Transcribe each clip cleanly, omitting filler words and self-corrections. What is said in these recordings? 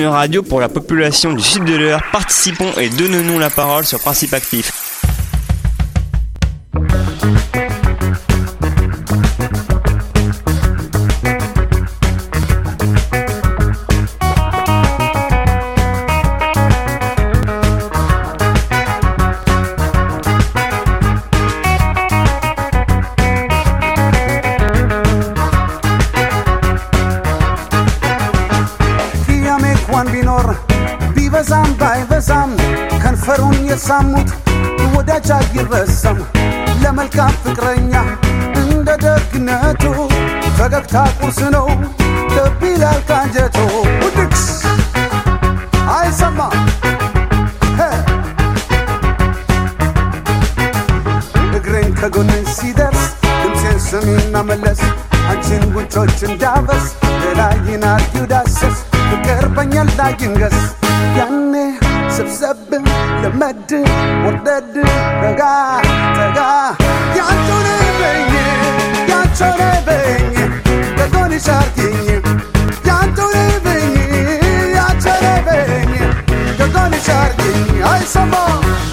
une radio pour la population du sud de l'Eure. Participons et donnons-nous la parole sur Principe Actif. ከንፈሩን የሳሙት ወዳጅ አይረሳም ለመልካም ፍቅረኛ እንደ ደግነቱ ፈገግታ ቁርስ ነው ልብ ይላል ካንጀቱ ውድቅስ አይሰማ እግሬን ከጎኔን ሲደርስ ድምፄን ስሚና መለስ አንቺን ጉንጮች እንዳበስ ሌላይን አርጊው ዳሰስ ፍቅር በኛ ላይ ይንገስ ያኔ سبسب لمد وردد رقا تقا يعطوني بيني يعطوني بيني تقوني شاركيني يعطوني بيني يعطوني بيني تقوني شاركيني هاي سما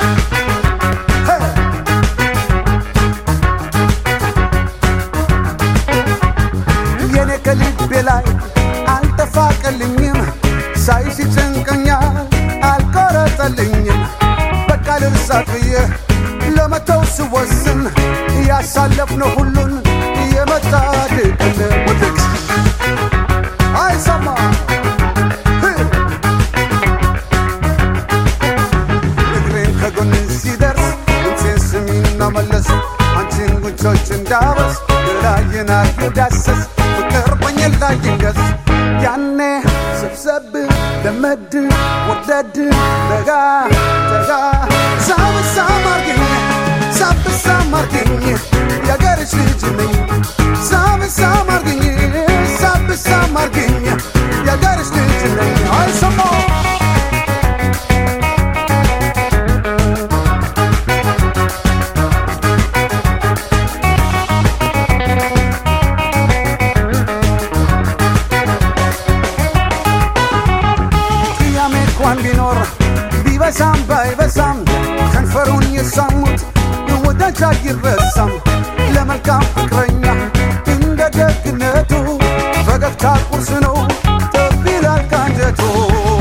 يني كليب بلاي التفاق اللي سايسي تنكنيا بقى للساقية لما توسي وزن يا سالفنا كلن يا متادك المدكس هاي سما نقرين كقون نسيدرس انسين سمينا ملس انسين قنشوش ندابس دلاينا يداسس فكر بني الله ينقس يعني سبسب لمد وردد رقا تقا سام السامرقيني ساب السامرقيني يا قرش لجمي سام السامرقيني ساب السامرقيني يا قرش لجمي هاي سمو بسام باي بسام كنفرون يساموت وداج يرسم لما كان فكرنيا عند دقنته فقطع قرصنو تبيل الكانجتو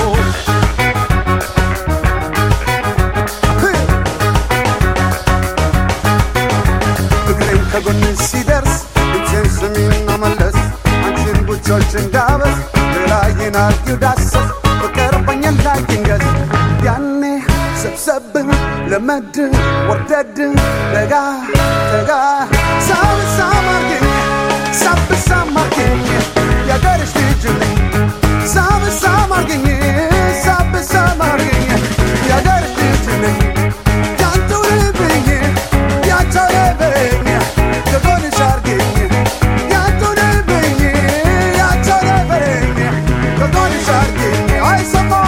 فكرين كقون السيدرس بتسمين ملس عنشين بوچوچ اندابس لاين الكيو داسس فكر بني لاينغس يعني سبسب لمد وردد رقا تقا سام السامرقيني ساب السامرقيني يا قرش تجلي سام السامرقيني ساب السامرقيني يا قرش تجلي يعطوني بيني يعطوني بيني يقولي شارقيني يعطوني بيني يعطوني بيني يقولي شارقيني هاي سما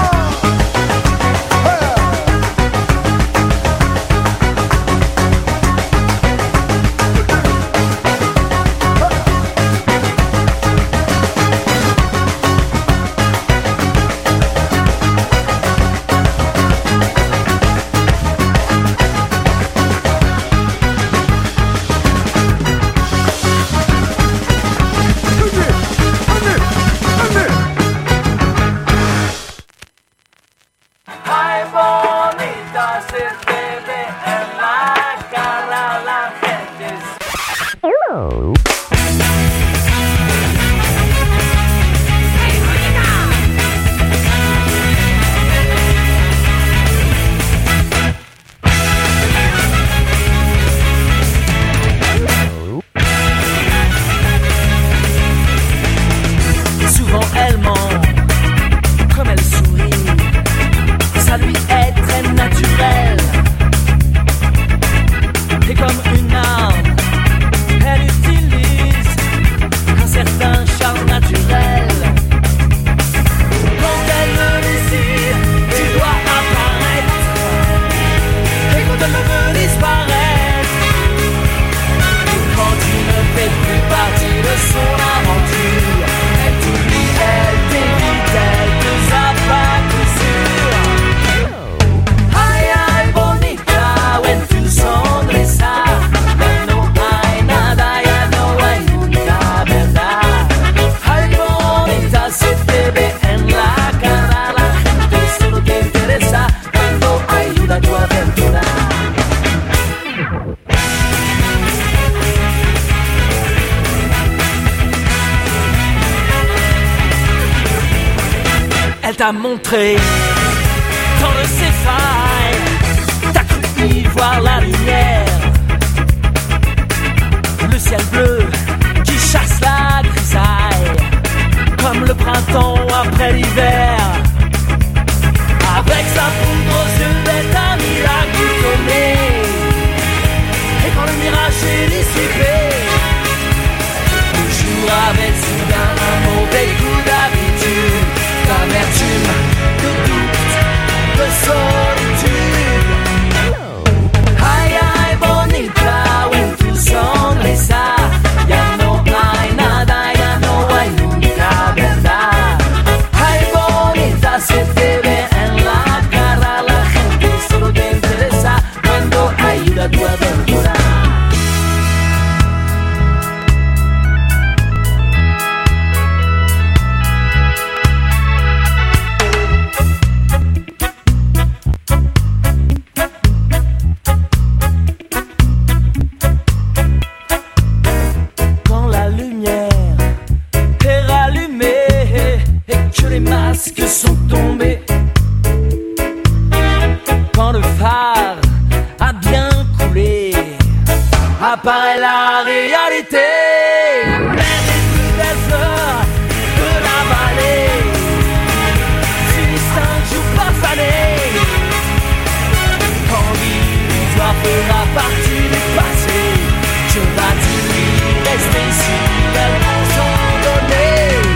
t'a montré dans de ses failles. T'as cru y voir la lumière, le ciel bleu qui chasse la grisaille, comme le printemps après l'hiver. Avec sa poudre aux yeux d'être un miracle boutonné, et quand le mirage est dissipé, toujours avec soudain un mauvais coup d'habitude, d'amertume, de doute, de solitude. Ay, ay, bonita, when tu sonrisa, ya no hay nada, ya no hay nunca verdad. Ay, bonita, se te ve en la cara, la gente solo te interesa cuando ayuda a tu aventura. Que sont tombés quand le phare a bien coulé, apparaît la réalité. Mais les plus belles heures de la vallée finissent un jour par faner, quand l'histoire fera partie du passé. Que va-t-il rester si bellement sans donner?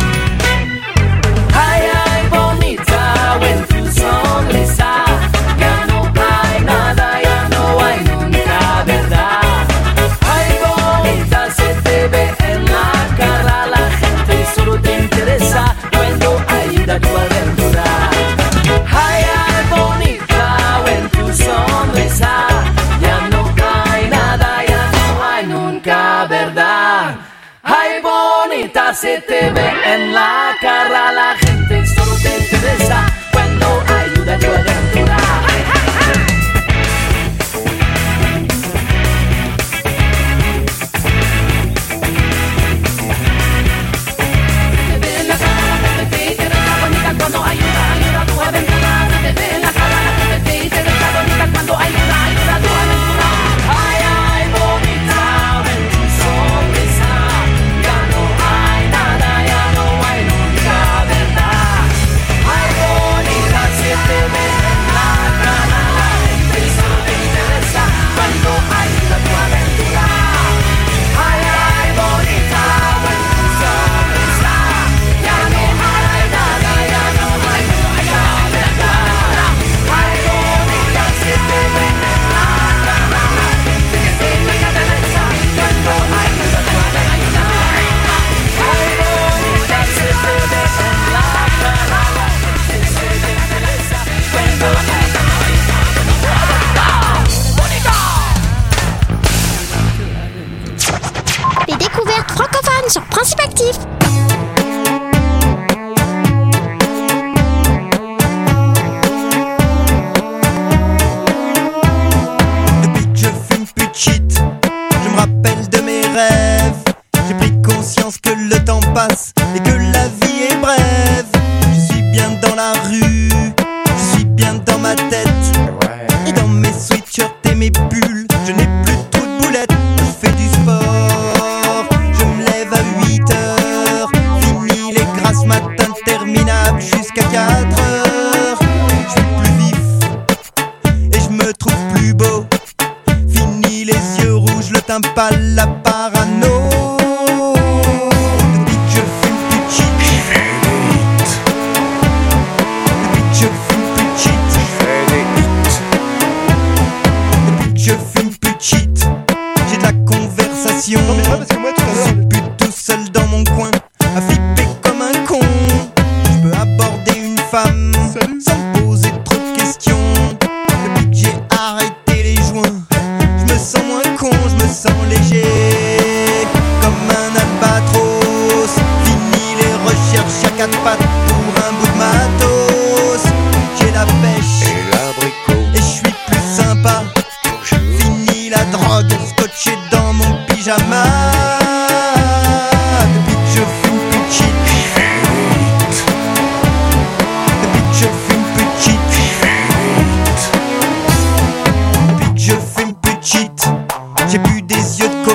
When tu sonrisa, ya no hay nada, ya no hay nunca verdad. Ay, bonita, se te ve en la cara, la gente solo te interesa cuando ayuda a tu aventura. Ay, ay, bonita, when tu sonrisa, ya no hay nada, ya no hay nunca verdad. Ay, bonita, se te ve en la cara, la gente solo te interesa cuando ayuda a tu aventura. Se te ve en la cara, la gente te interesa bonita cuando ayuda a tu aventura. Se te ve en la cara, la gente te interesa bonita cuando ayuda a tu aventura. Ay, ay, bonita, ven tu sonrisa, ya no hay nada, ya no hay nunca verdad. Ay, bonita, se te ve en la cara, la gente solo te interesa cuando ayuda a tu aventura. Ay, ay, bonita, ven tu sonrisa, ya no hay nada, ya no hay nunca verdad. Ay, bonita, se te ve en la cara, la gente te interesa cuando ayuda a tu aventura. Ay, bonita, se te ve en la cara, la gente te interesa cuando ayuda a tu aventura. Les découvertes francophones sur Principe Actif. Depuis que je fume plus de shit, je me rappelle de mes rêves. J'ai pris conscience que le temps passe et que la vie est brève. Je suis bien dans la rue, je suis bien dans ma tête. Et dans mes sweatshirts et mes pulls, je n'ai plus trop de boulettes. Je fais du sport, je me lève à 8 heures. Fini les grasses matins interminables jusqu'à 4 heures. Je suis plus vif et je me trouve plus beau. Fini les yeux rouges, le teint pâle, la parano. Depuis que je fume plus de shit, depuis que je fume plus de shit, depuis que je fume plus de shit, j'ai de la conversation. Non mais parce que moi tout à l'heure, je suis plus tout seul dans mon coin, à flipper comme un con. Je peux aborder une femme sans me poser trop de questions. Depuis que j'ai arrêté les joints, je me sens moins con, je me sens léger, comme un albatros. Fini les recherches à quatre pattes pour un bout de matos. J'ai la pêche et je suis plus sympa. Fini la drogue, scotché dans mon pyjama. Depuis que je fume plus de shit, depuis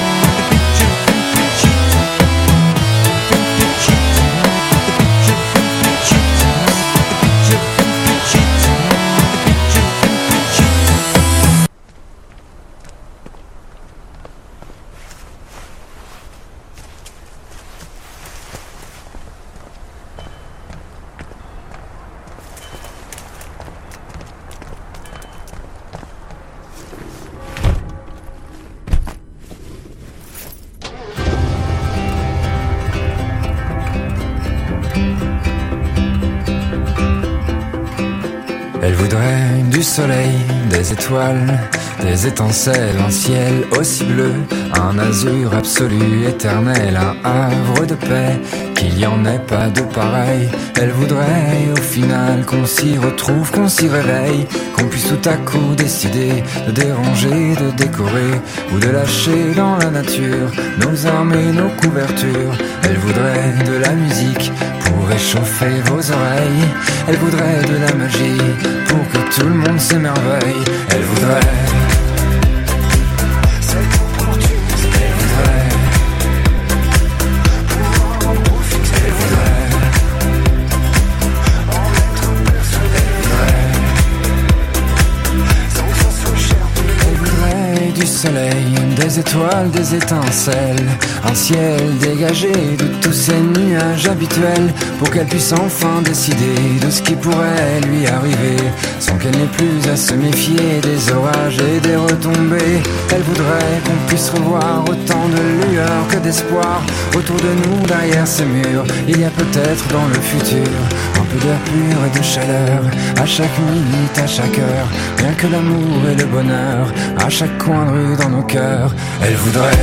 depuis que je fais une petite, fais une petite, depuis que je fais une petite, depuis que je fais une petite, depuis que je fais une petite. Elle voudrait du soleil, des étoiles, des étincelles, un ciel aussi bleu, un azur absolu, éternel, un havre de paix, qu'il y en ait pas de pareil. Elle voudrait au final qu'on s'y retrouve, qu'on s'y réveille, qu'on puisse tout à coup décider de déranger, de décorer ou de lâcher dans la nature nos armes et nos couvertures. Elle voudrait de la musique pour réchauffer vos oreilles. Elle voudrait de la magie pour que tout le monde s'émerveille. Elle voudrait du soleil, des étoiles, des étincelles, un ciel dégagé de tous ces nuages habituels, pour qu'elle puisse enfin décider de ce qui pourrait lui arriver, sans qu'elle n'ait plus à se méfier des orages et des retombées. Elle voudrait qu'on puisse revoir autant de lueur que d'espoir autour de nous, derrière ces murs. Il y a peut-être dans le futur un peu d'air pur et de chaleur, à chaque minute, à chaque heure, rien que l'amour et le bonheur, à chaque coin de rue dans nos cœurs. Elle voudrait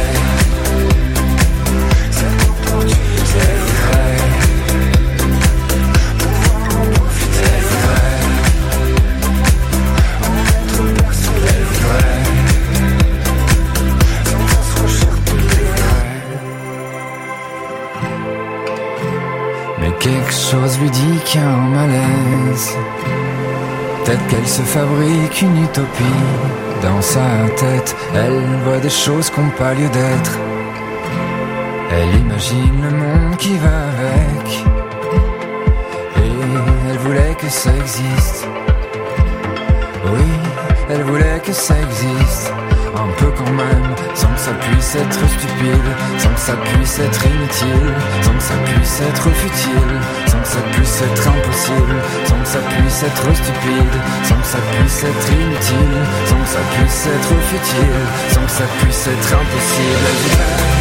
quelque chose lui dit qu'il y a un malaise. Peut-être qu'elle se fabrique une utopie. Dans sa tête, elle voit des choses qui n'ont pas lieu d'être. Elle imagine le monde qui va avec. Et elle voulait que ça existe. Oui, elle voulait que ça existe. Un peu quand même, sans que ça puisse être stupide, sans que ça puisse être inutile, sans que ça puisse être futile, sans que ça puisse être impossible, sans que ça puisse être stupide, sans que ça puisse être inutile, sans que ça puisse être futile, sans que ça puisse être impossible.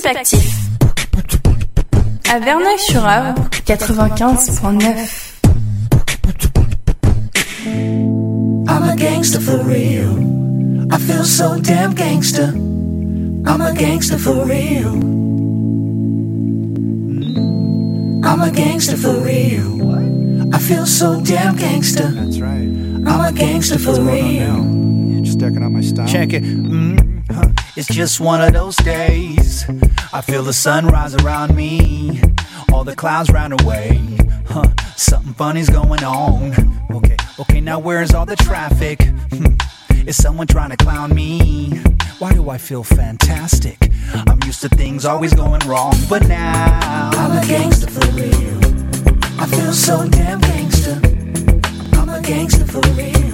Actif. À Verneuil-sur-Avre, 95.9. I'm a gangster for real. I feel so damn gangster. I'm a gangster for real. I'm a gangster for real. I feel so damn gangster. That's right. I'm a gangster for real. You're just decking out my style. Check it. It's just one of those days. I feel the sun rise around me. All the clouds round away. Something funny's going on. Okay, now where's all the traffic? Is someone trying to clown me? Why do I feel fantastic? I'm used to things always going wrong, but now I'm a gangster for real. I feel so damn gangster. I'm a gangster for real.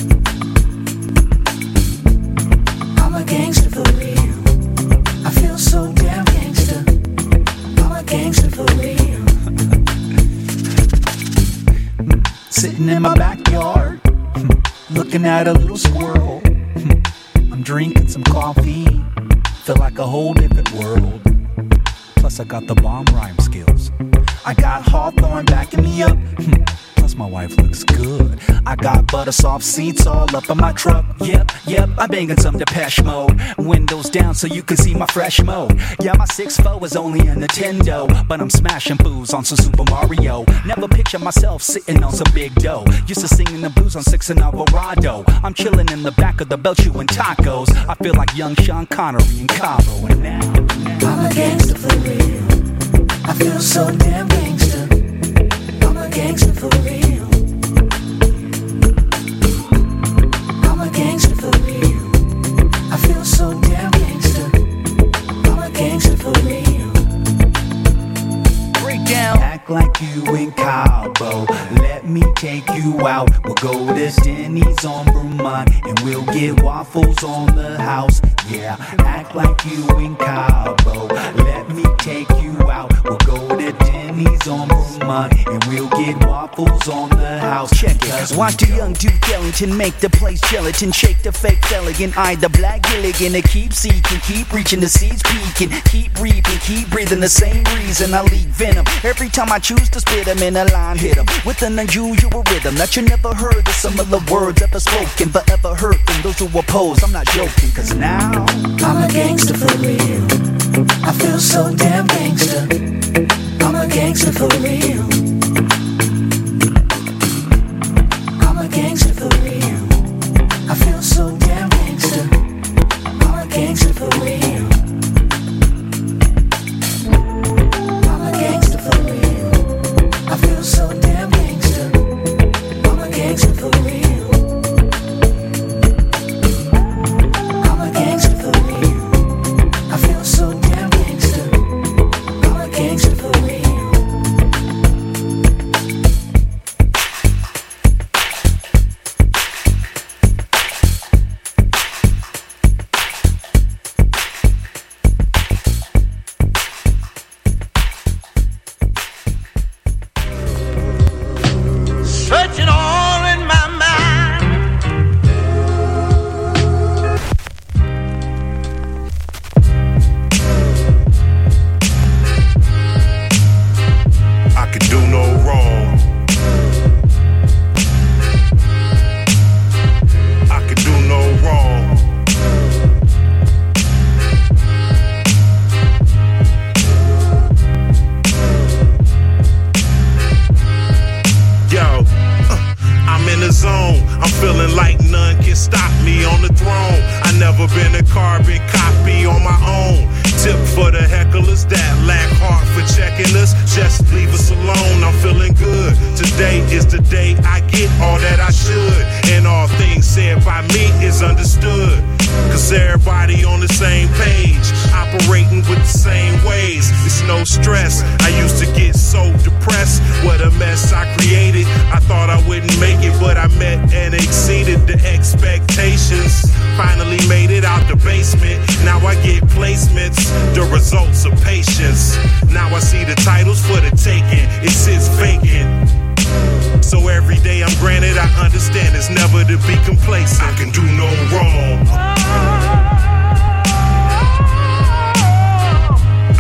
I'm a gangster for real. I feel so damn gangster. I'm a gangster for real. Sitting in my backyard, looking at a little squirrel. I'm drinking some coffee, feel like a whole different world. Plus I got the bomb rhyme skills. I got Hawthorne backing me up. Plus my wife looks good. I got butter soft seats all up in my truck. Yep, I'm banging some Depeche Mode. Windows down so you can see my fresh mode. Yeah, my 6'4" is only a Nintendo, but I'm smashing booze on some Super Mario. Never picture myself sitting on some big dough. Used to singing the blues on 6 and Alvarado. I'm chilling in the back of the belt chewing tacos. I feel like young Sean Connery in Cabo. And now I'm a gangster for real. I feel so damn gangster. I'm a gangster for real. I'm a gangster for real. I feel so damn gangster. I'm a gangster for real. Break down. Act like you in Cabo. Let me take you out. We'll go to Denny's on Vermont and we'll get waffles on the house. Yeah, act like you in Cabo. Let me take you out. We'll go to Denny's on Vermont and we'll get waffles on the house. Check it. Watch the young Duke Ellington make the place gelatin. Shake the fake Felligan. Eye the black Gilligan. To keep seeking, keep reaching, the seeds peaking. Keep reaping, keep breathing the same reason. I leak venom every time I choose to spit them in a line. Hit them with an unusual rhythm that you never heard of similar words ever spoken, but ever heard from those who oppose. I'm not joking, cause now I'm a gangster for real. I feel so damn gangster. I'm a gangster for real. I'm a gangster for real. I feel so damn gangster. I'm a gangster for real. I'm a gangster for real. I feel so damn gangster. I'm a gangster for real. I'm a gangster for real. I feel so damn gangster. I'm a gangster for real. Searching all in my mind. I could do no wrong. I could do no wrong. Yo, I'm in the zone. I'm feeling like none can stop me on the throne. I never been a carbon copy on my own. Tip for the hecklers that lack heart for checking us. Just leave us alone. I'm feeling good. Today is the day I get all that I should. And all things said by me is understood. Cause everybody on the same page, operating with the same ways. It's no stress. I used to get so depressed. What a mess I created. I thought I wouldn't make it, but I met and exceeded the expectations. Finally made it out the basement. Now I get placements, the results of patience. Now I see the titles for the taking. It sits vacant. So every day I'm granted, I understand it's never to be complacent. I can do no wrong.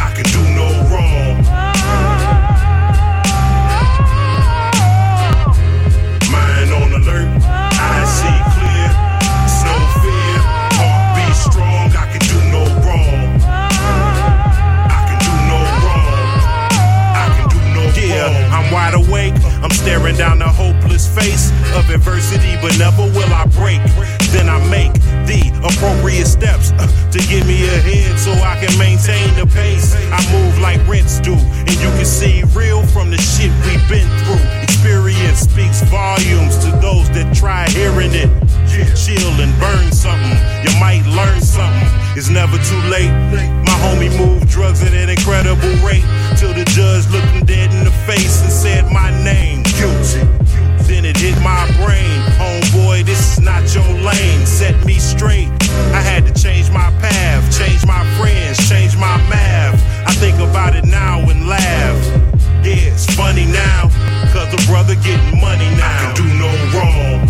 staring down the hopeless face of adversity, but never will I break. Then I make the appropriate steps to get me ahead so I can maintain the pace. I move like rents do, and you can see real from the shit we've been through. Experience speaks volumes to those that try hearing it. Chill and burn something, you might learn something. It's never too late. My homie moved drugs at an incredible rate till the judge looked him dead in the face and said my name, guilty. Then it hit my brain, homeboy, this is not your lane. Set me straight, I had to change my path, change my friends, change my math. I think about it now and laugh. Yeah, it's funny now, cause the brother getting money now. I can do no wrong.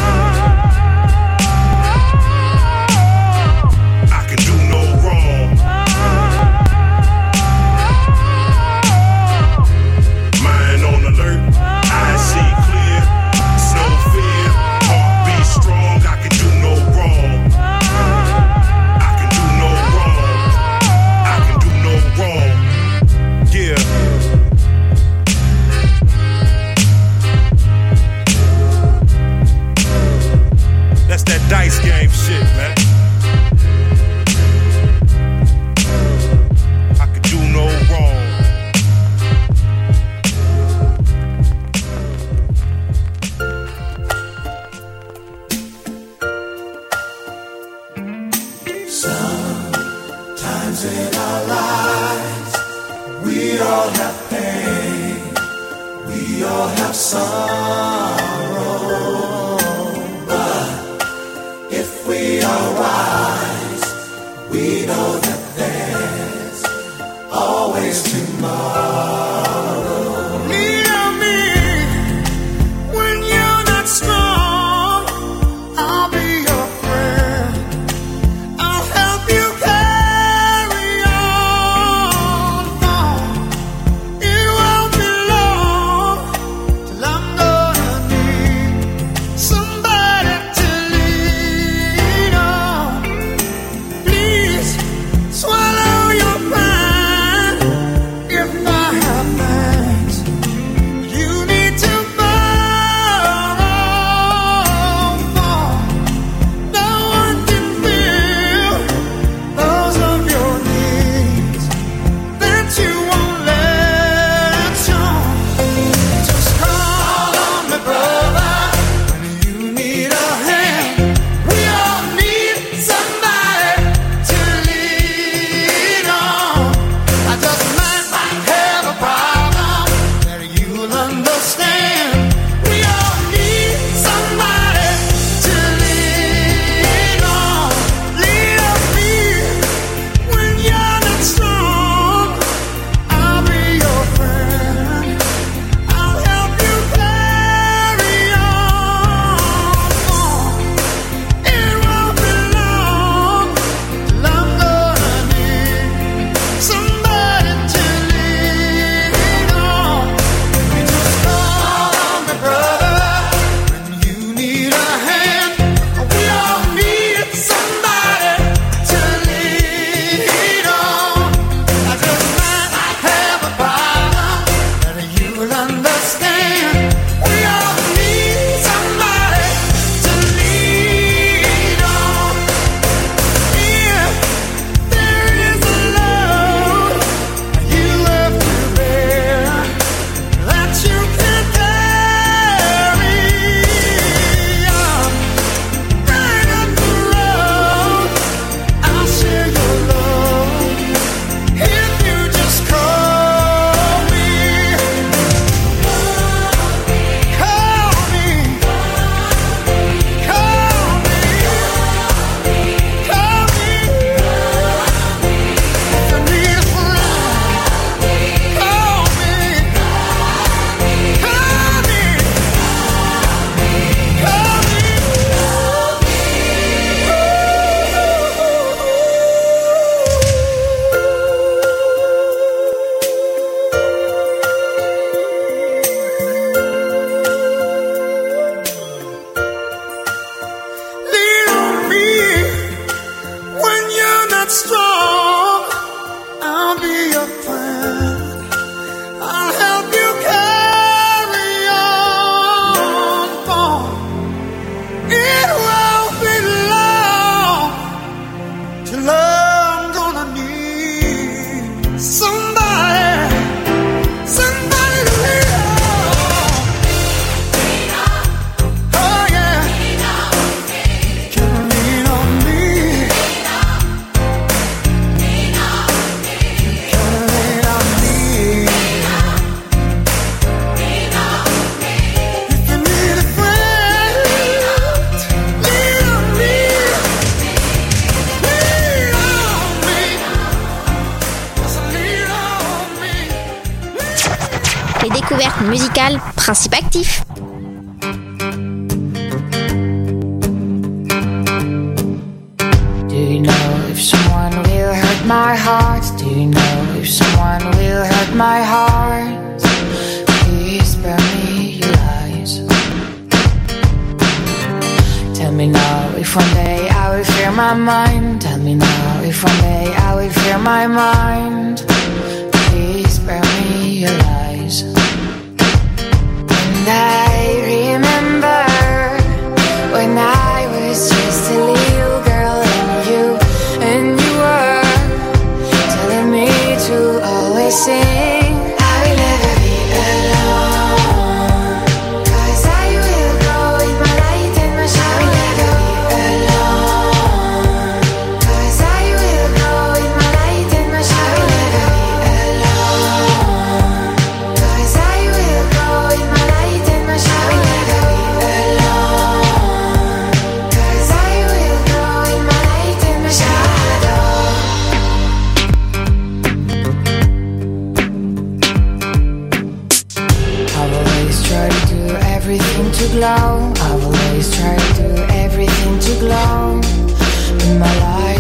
I can do no wrong. Mind on alert, I see clear. It's no fear, heart beat strong. I can do no wrong. I can do no wrong. I can do no wrong. Yeah. That's that dice game shit, man. I could do no wrong. Sometimes in our lives, we all have pain, we all have sorrow. If we are wise, we know that there's always tomorrow. Near me, when you're not strong, I'll be your friend. I'll help you carry on. It won't be long till I'm gonna need somebody to lean on. Please swallow your pride if I musicale Principe Actif. Do you know if someone will hurt my heart? Do you know if someone will hurt my heart? Please spare me your lies. Tell me now if one day I will fear my mind. Tell me now if one day I will fear my mind. Please spare me your lies. And I remember when I was just a little girl and you were telling me to always sing. I will never be alone, 'cause I will go with my light and my shine. I will never be alone, 'cause I will go with my light and my shine. I will never be alone, 'cause I will go with my light and my shine. I will never be alone, 'cause I will go with my light and my shadow. I've always tried to do everything to glow. I've always tried to do everything to glow in my life.